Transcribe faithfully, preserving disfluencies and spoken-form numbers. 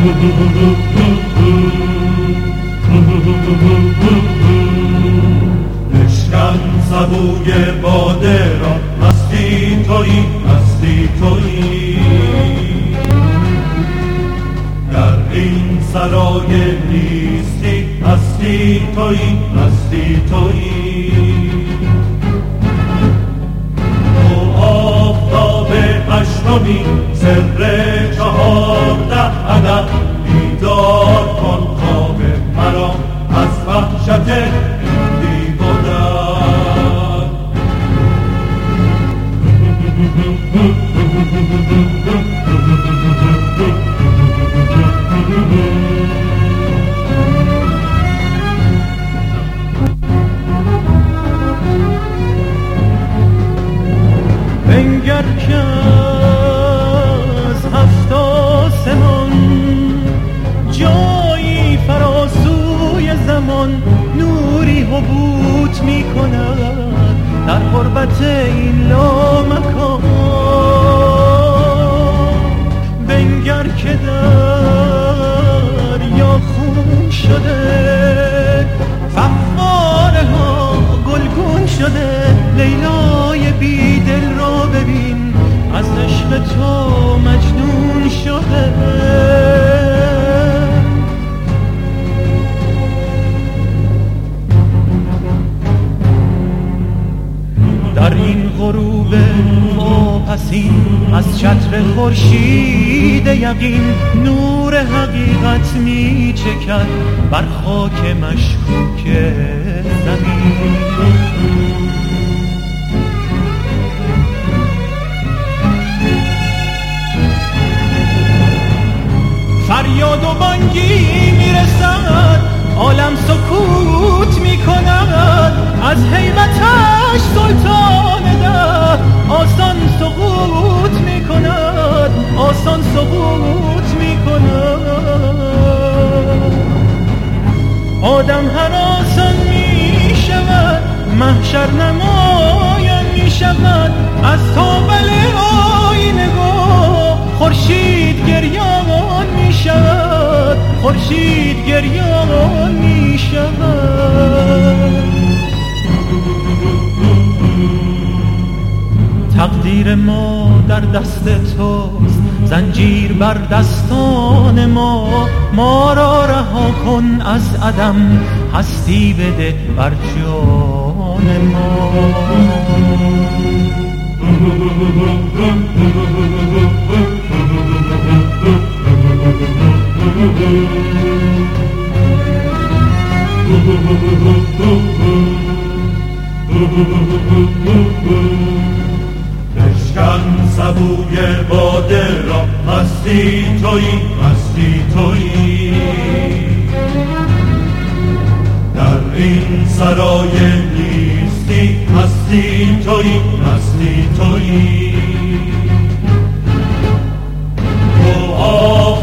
بشکن سبوی باده را، مستی تویی مستی تویی، در این سرای نیستی مستی تویی مستی تویی. تو آفتاب هشتمی سر چهارده عدد، بیدار کن خواب مرا از وحشت این بی‌بدر. بنگر که از هفت آسمان جایی فراسوی زمان نوری حبوط می کند در غربت این لامکان. بنگر که دریا خون شده، فواره ها گلگون شده، لیلای بیدل را ببین از عشق تو مجنون شده. در این غروب واپسین از چتر خورشید یقین نور حقیقت می چکد بر خاک مشکوک زمین. فریاد و بانگی میرسد، عالم سکوت میکند، از هیبتش سلطان ده آسان سقوط میکند آسان سقوط میکند. آدم هراسان میشود، محشر نمایان میشود، از تابل آینه خورشید گریان می شود، خورشید گریان می شود. تقدیر ما در دست توست، زنجیر بر دستان ما، ما را رها کن از عدم، هستی بده بر جان ما. بشکن سبوی باده را، مستی تویی مستی تویی، در این سرای نیستی مستی تویی مستی تویی. تو